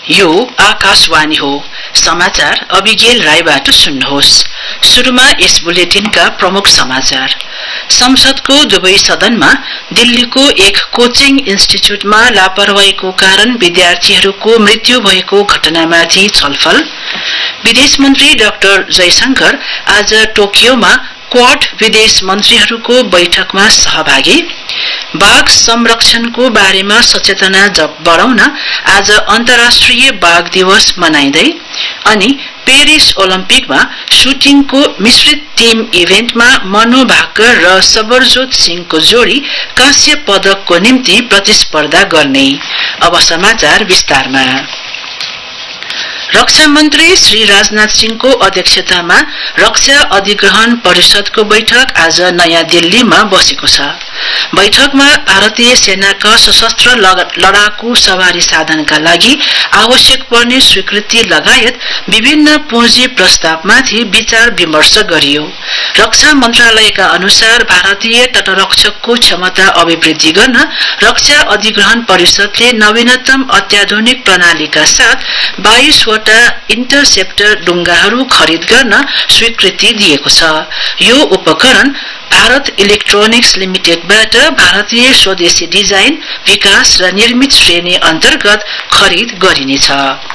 यो आकाशवाणी हो। समाचार अभिगेल राईबाट सुन्नुहोस्। सुरुमा यस बुलेटिनका प्रमुख समाचार। संसदको दुवै सदनमा दिल्लीको एक कोचिङ इन्स्टिच्युटमा लापरवाहीको कारण विद्यार्थीहरूको मृत्यु भएको घटनामाथि छलफल। विदेश मन्त्री डाक्टर जयशंकर आज टोकियोमा क्वाड विदेश मन्त्रीहरूको बैठकमा सहभागी। बाघ संरक्षणको बारेमा सचेतना बढाउन आज अन्तर्राष्ट्रिय बाघ दिवस मनाइँदै। अनि पेरिस ओलम्पिकमा सुटिङको मिश्रित टीम इभेन्टमा मनु भाकर र सबरजोत सिंहको जोडी कांस्य पदकको निम्ति प्रतिस्पर्धा गर्ने। अब समाचार विस्तारमा। रक्षा मन्त्री श्री राजनाथ सिंहको अध्यक्षतामा रक्षा अधिग्रहण परिषदको बैठक आज नयाँ दिल्लीमा बसेको छ। बैठकमा भारतीय सेनाका सशस्त्र लडाकू सवारी साधनका लागि आवश्यक पर्ने स्वीकृति लगायत विभिन्न पुँजी प्रस्तावमाथि विचार विमर्श गरियो। रक्षा मन्त्रालयका अनुसार भारतीय तटरक्षकको क्षमता अभिवृद्धि गर्न रक्षा अधिग्रहण परिषदले नवीनतम अत्याधुनिक प्रणालीका साथ 22 वटा इन्टरसेप्टर डुङ्गाहरू खरिद गर्न स्वीकृति दिएको छ। यो उपकरण भारत इलेक्ट्रोनिक्स लिमिटेडबाट भारतीय स्वदेशी डिजाइन, विकास र निर्मित श्रेणी अन्तर्गत खरिद गरिनेछ।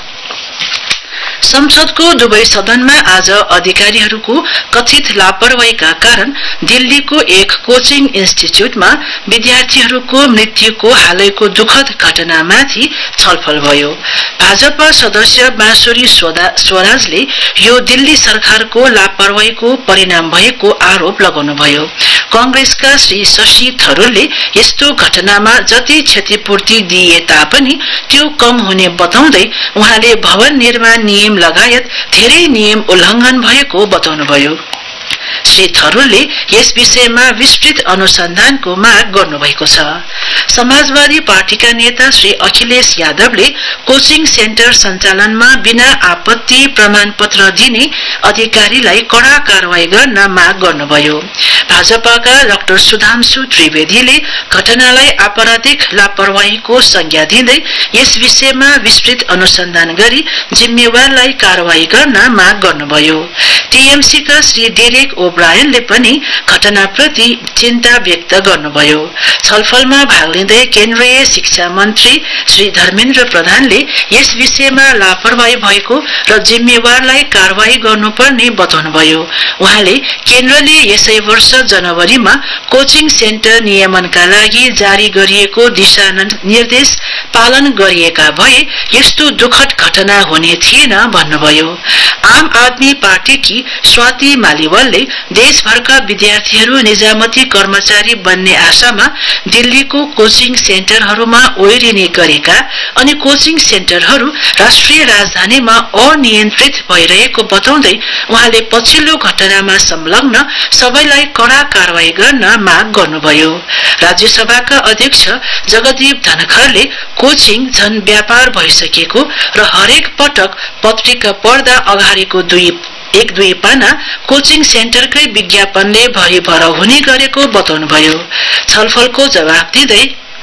संसदको दुवै सदनमा आज अधिकारीहरूको कथित लापरवाहीका कारण दिल्लीको एक कोचिङ इन्स्टिच्युटमा विद्यार्थीहरूको मृत्युको हालैको दुखद घटनामाथि छलफल भयो। भाजपा सदस्य बाँसुरी स्वराजले यो दिल्ली सरकारको लापरवाहीको परिणाम भएको आरोप लगाउनुभयो। कांग्रेसका श्री शशि थरूरले यस्तो घटनामा जति क्षतिपूर्ति दिए तापनि त्यो कम हुने बताउँदै उहाँले भवन निर्माण नियम लगायत धेरै नियम उल्लंघन भएको बताउनुभयो। श्री थरूरले यस विषयमा विस्तृत अनुसन्धानको माग गर्नुभएको छ। समाजवादी पार्टीका नेता श्री अखिलेश यादवले कोचिङ सेन्टर सञ्चालनमा बिना आपत्ति प्रमाणपत्र दिने अधिकारीलाई कड़ा कारवाही गर्न माग गर्नुभयो। भाजपाका डाक्टर सुधांशु त्रिवेदीले घटनालाई आपराधिक लापरवाहीको संज्ञा दिँदै यस विषयमा विस्तृत अनुसन्धान गरी जिम्मेवारलाई कारवाही गर्न माग गर्नुभयो। टीएमसीका श्री डेरेक ओब्रायनले पनि घटनाप्रति चिन्ता व्यक्त गर्नुभयो। छलफलमा भाग लिँदै केन्द्रीय शिक्षा मन्त्री श्री धर्मेन्द्र प्रधानले यस विषयमा लापरवाही भएको र जिम्मेवारलाई कारवाही गर्नुपर्ने बताउनुभयो। उहाँले केन्द्रले यसै वर्ष जनवरीमा कोचिङ सेन्टर नियमनका लागि जारी गरिएको दिशा निर्देश पालन गरिएका भए यस्तो दुखद घटना हुने थिएन भन्नुभयो। आम आदमी पार्टीकी स्वाति मालिवालले देशभरका विद्यार्थीहरू निजामती कर्मचारी बन्ने आशामा दिल्लीको कोचिङ सेन्टरहरूमा ओइरिने गरेका अनि कोचिङ सेन्टरहरू राष्ट्रिय राजधानीमा अनियन्त्रित भइरहेको बताउँदै उहाँले पछिल्लो घटनामा संलग्न सबैलाई कड़ा कारवाही गर्न माग गर्नुभयो। राज्यसभाका अध्यक्ष जगदीप धनखरले कोचिङ झन व्यापार भइसकेको र हरेक पटक पत्रिका पढ्दा अगाडिको एक दुई पाना कोचिङ सेन्टरकै विज्ञापनले भरिभर हुने गरेको बताउनुभयो। छलफलको जवाफ दिँदै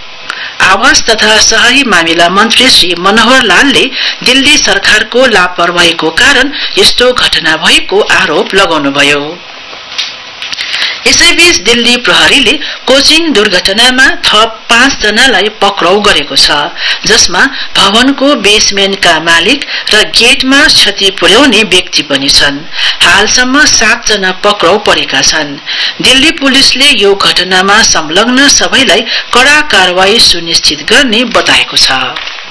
आवास तथा शहरी मामिला मन्त्री श्री मनोहर लालले दिल्ली सरकारको लापरवाहीको कारण यस्तो घटना भएको आरोप लगाउनुभयो। यसैबीच दिल्ली प्रहरीले कोचिङ दुर्घटनामा थप 5 जनालाई पक्राउ गरेको छ, जसमा भवनको बेसमेन्टका मालिक र गेटमा क्षति पुर्याउने व्यक्ति पनि छन्। हालसम्म 7 जना पक्राउ परेका छन्। दिल्ली पुलिसले यो घटनामा संलग्न सबैलाई कड़ा कारवाही सुनिश्चित गर्ने बताएको छ।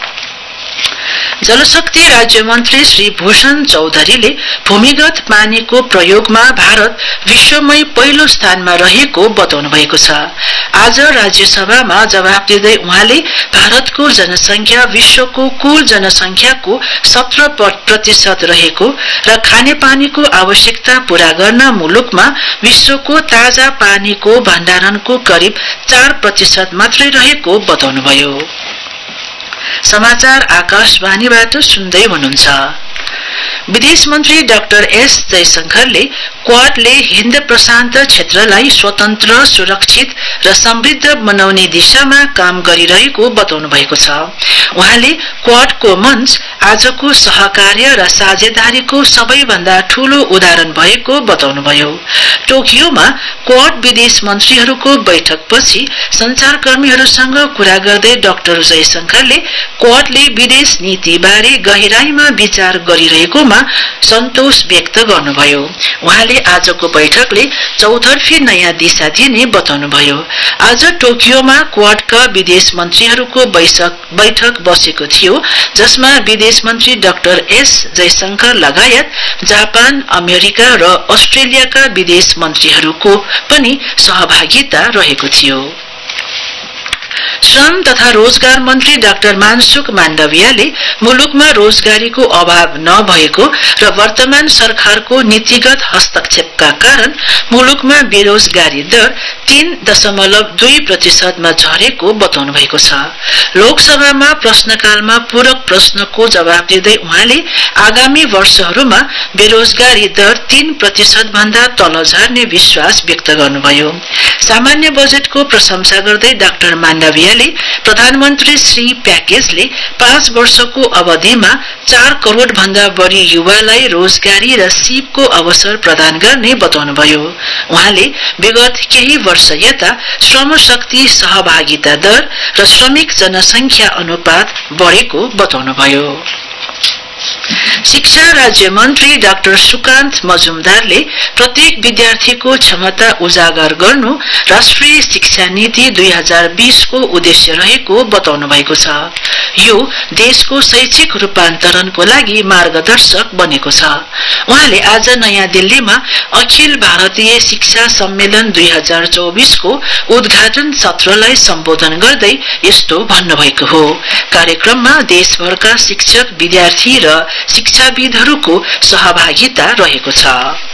जलशक्ति राज्य मन्त्री श्री भूषण चौधरीले भूमिगत पानीको प्रयोगमा भारत विश्वमै पहिलो स्थानमा रहेको बताउनु भएको छ। आज राज्यसभामा जवाफ दिँदै उहाँले भारतको जनसंख्या विश्वको कुल जनसंख्याको 17% रहेको र खानेपानीको आवश्यकता पूरा गर्न मुलुकमा विश्वको ताजा पानीको भण्डारणको करिब 4% मात्रै रहेको बताउनुभयो। समाचार आकाशवाणीबाट सुन्दै हुनुहुन्छ। विदेश मन्त्री डाक्टर एस जयशंकरले क्वाडले हिन्द प्रशान्त क्षेत्रलाई स्वतन्त्र, सुरक्षित र समृद्ध बनाउने दिशामा काम गरिरहेको बताउनु भएको छ। उहाँले क्वाडको मञ्च आजको सहकार्य र साझेदारीको सबैभन्दा ठूलो उदाहरण भएको बताउनुभयो। टोकियोमा क्वाड विदेश मन्त्रीहरूको बैठकपछि सञ्चारकर्मीहरूसँग कुरा गर्दै डाक्टर जयशंकरले क्वाडले विदेश नीतिबारे गहिराईमा विचार गरिरहेकोमा सन्तोष व्यक्त गर्नुभयो। उहाँले आजको बैठकले चौतर्फी नयाँ दिशा दिने बताउनुभयो। आज टोकियोमा क्वाडका विदेश मन्त्रीहरूको बैठक बसेको थियो, जसमा विदेश मन्त्री डाक्टर एस जयशंकर लगायत जापान, अमेरिका र अस्ट्रेलियाका विदेश मन्त्रीहरूको पनि सहभागिता रहेको थियो। श्रम तथा रोजगार मन्त्री डाक्टर मानसुख माण्डवियाले मुलुकमा रोजगारीको अभाव नभएको र वर्तमान सरकारको नीतिगत हस्तक्षेपका कारण मुलुकमा बेरोजगारी दर 3.2% मा झरेको बताउनु भएको छ। लोकसभामा प्रश्नकालमा पूरक प्रश्नको जवाब दिँदै उहाँले आगामी वर्षहरूमा बेरोजगारी दर 3% भन्दा तल झर्ने विश्वास व्यक्त गर्नुभयो। सामान्य बजेटको प्रशंसा गर्दै डाक्टर माण्डवियाले प्रधानमन्त्री श्री प्याकेजले 5 वर्षको अवधिमा 4 करोड़ भन्दा बढी युवालाई रोजगारी र सिपको अवसर प्रदान गर्ने बताउनुभयो। उहाँले विगत केही वर्ष यता श्रम शक्ति सहभागिता दर र श्रमिक जनसंख्या अनुपात बढेको बताउनुभयो। शिक्षा राज्य मन्त्री डाक्टर सुकान्त मजुमदारले प्रत्येक विद्यार्थीको क्षमता उजागर गर्नु राष्ट्रिय शिक्षा नीति 2020 को उद्देश्य रहेको बताउनु भएको छ। यो देशको शैक्षिक रूपान्तरणको लागि मार्गदर्शक बनेको छ। उहाँले आज नयाँ दिल्लीमा अखिल भारतीय शिक्षा सम्मेलन 2024 को उद्घाटन सत्रलाई सम्बोधन गर्दै यस्तो भन्नुभएको हो। कार्यक्रममा देशभरका शिक्षक, विद्यार्थी र शिक्षाविदहरूको सहभागिता रहेको छ।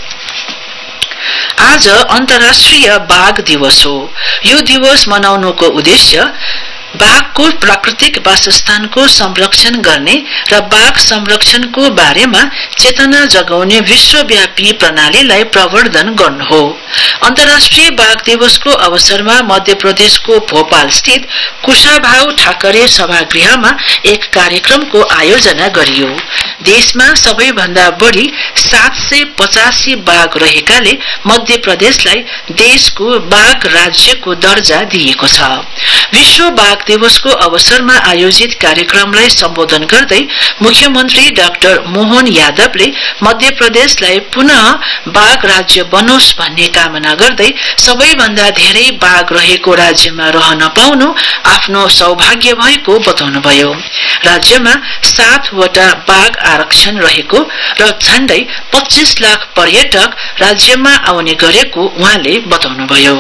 आज अन्तर्राष्ट्रिय बाघ दिवस हो। यो दिवस मनाउनुको उद्देश्य बाघको प्राकृतिक वासस्थानको संरक्षण गर्ने र बाघ संरक्षणको बारेमा चेतना जगाउने विश्वव्यापी प्रणालीलाई प्रवर्धन गर्नु हो। अन्तर्राष्ट्रिय बाघ दिवसको अवसरमा मध्य प्रदेशको भोपाल स्थित कुशाभाउ ठाकरे सभागृहमा एक कार्यक्रमको आयोजना गरियो। देशमा सबैभन्दा बढी 785 बाघ रहेकाले मध्य प्रदेशलाई देशको बाघ राज्यको दर्जा दिएको छ। विश्व बाघ दिवसको अवसरमा आयोजित कार्यक्रमलाई सम्बोधन गर्दै मुख्यमन्त्री डाक्टर मोहन यादवले मध्य प्रदेशलाई पुनः बाघ राज्य बनोस् भन्ने कामना गर्दै सबैभन्दा धेरै बाघ रहेको राज्यमा रहन पाउनु आफ्नो सौभाग्य भएको बताउनुभयो। राज्यमा 7 वटा बाघ आरक्षण रहेको र झण्डै 25 लाख पर्यटक राज्यमा आउने गरेको उहाँले बताउनुभयो।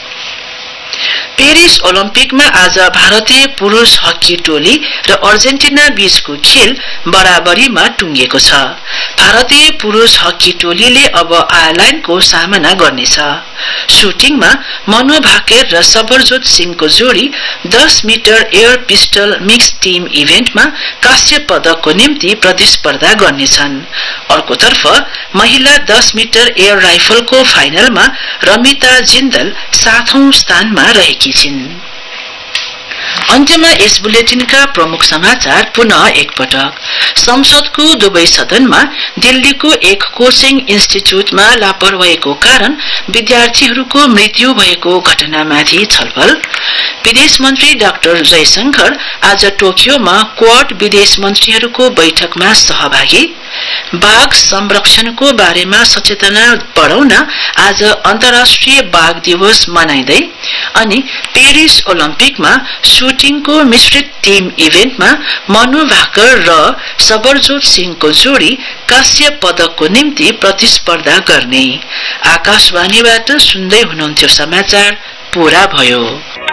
पेरिस ओलम्पिकमा आज भारतीय पुरुष हकी टोली र अर्जेन्टिना बीचको खेल बराबरीमा टुंगेको छ। भारतीय पुरुष हकी टोलीले अब आयरल्याण्डको सामना गर्नेछ। सुटिङमा मनु भाकेर र सबरजोत सिंहको जोडी 10 metre air pistol mix team इभेन्टमा कांस्य पदकको निम्ति प्रतिस्पर्धा गर्नेछन्। अर्कोतर्फ महिला 10 मिटर एयर राइफलको फाइनलमा रमिता जिन्दल 7औं स्थानमा रहेकी छिन्। अन्त्यमा यस बुलेटिनका प्रमुख समाचार पुनः एकपटक। संसदको दुवै सदनमा दिल्लीको एक कोचिङ इन्स्टिच्युटमा लापरवाहीको कारण विद्यार्थीहरूको मृत्यु भएको घटनामाथि छलफल। विदेश मन्त्री डाक्टर जयशंकर आज टोकियोमा क्वाड विदेश मन्त्रीहरूको बैठकमा सहभागी। बाघ संरक्षणको बारेमा सचेतना बढाउन आज अन्तर्राष्ट्रिय बाघ दिवस मनाइँदै अनि पेरिस ओलम्पिकमा सुटिङको मिश्रित टीम इभेन्टमा मनु भाकर र सबरजोत सिंहको जोडी कांस्य पदकको निम्ति प्रतिस्पर्धा गर्ने। आकाशवाणीबाट सुन्दै हुनुहुन्थ्यो समाचार पूरा भयो।